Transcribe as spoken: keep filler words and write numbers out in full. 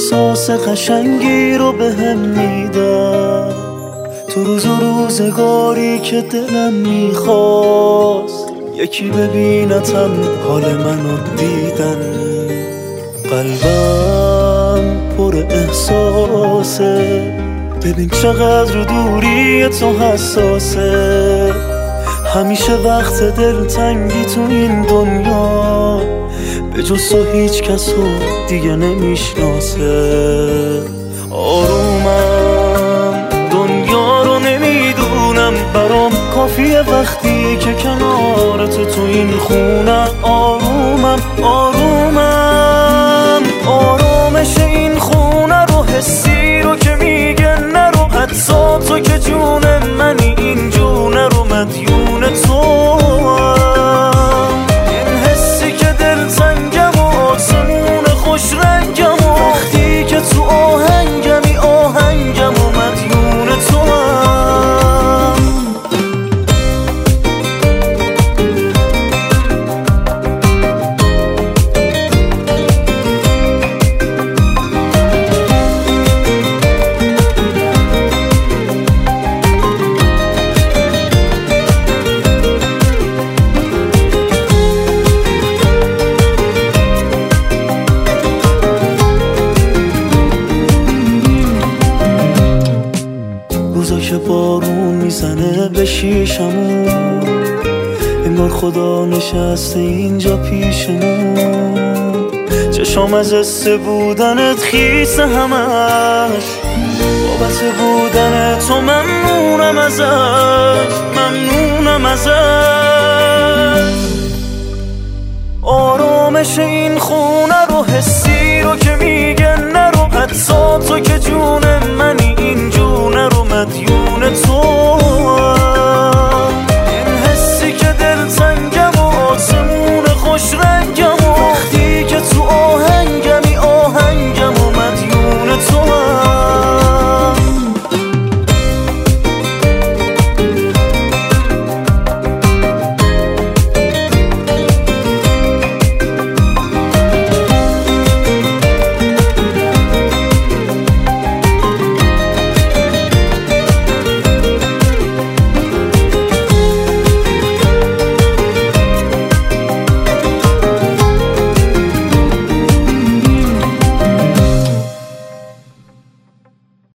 احساس قشنگی رو به هم میدن تو روز و روزگاری که دلم میخواست یکی ببینتم حال منو دیدن. قلبم پر احساسه، ببین چقدر دوری تو حساسه. همیشه وقت دلتنگی تو این دنیا به جز تو هیچ کسو دیگه نمیشناسه. آرومم دنیا رو نمیدونم، برام کافیه وقتی که کنار تو تو این خونم. آرومم آرومم آرامش این خونه رو، حسی رو که میگه نرو، حتی تو که جون منی این جونه رو مدیون تو هم. این حسی که دلتنگم و آسمون خوش رنگم و وقتی که تو آهنگمی آهنگم و مدیون تو هم. روزا که بارون میزنه به شیشمون، انگار خدا نشسته اینجا پیشمون. چشام از حس بودنت خیسه همش، بابت بودن تو ممنونم ازش، ممنونم ازش. آرامش این خونه رو، حسی